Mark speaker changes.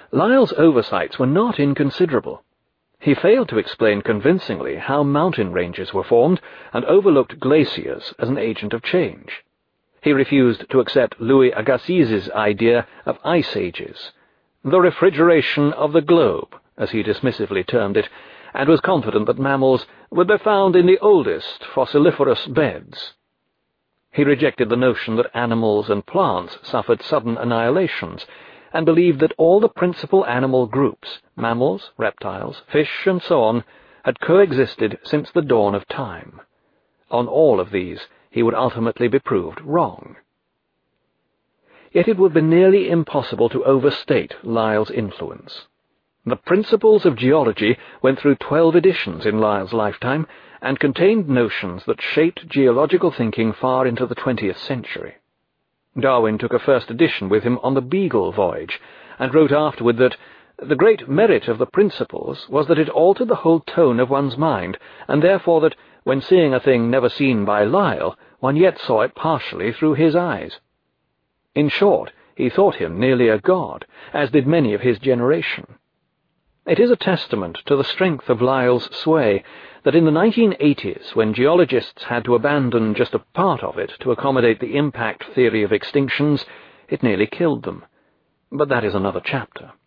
Speaker 1: Lyell's oversights were not inconsiderable. He failed to explain convincingly how mountain ranges were formed and overlooked glaciers as an agent of change. He refused to accept Louis Agassiz's idea of ice ages, the refrigeration of the globe, as he dismissively termed it, and was confident that mammals would be found in the oldest fossiliferous beds. He rejected the notion that animals and plants suffered sudden annihilations, and believed that all the principal animal groups, mammals, reptiles, fish, and so on, had coexisted since the dawn of time. On all of these he would ultimately be proved wrong. Yet it would be nearly impossible to overstate Lyell's influence. The Principles of Geology went through 12 editions in Lyell's lifetime, and contained notions that shaped geological thinking far into the 20th century. Darwin took a first edition with him on the Beagle voyage, and wrote afterward that the great merit of the Principles was that it altered the whole tone of one's mind, and therefore that, when seeing a thing never seen by Lyell, one yet saw it partially through his eyes. In short, he thought him nearly a god, as did many of his generation. It is a testament to the strength of Lyell's sway that in the 1980s, when geologists had to abandon just a part of it to accommodate the impact theory of extinctions, it nearly killed them. But that is another chapter.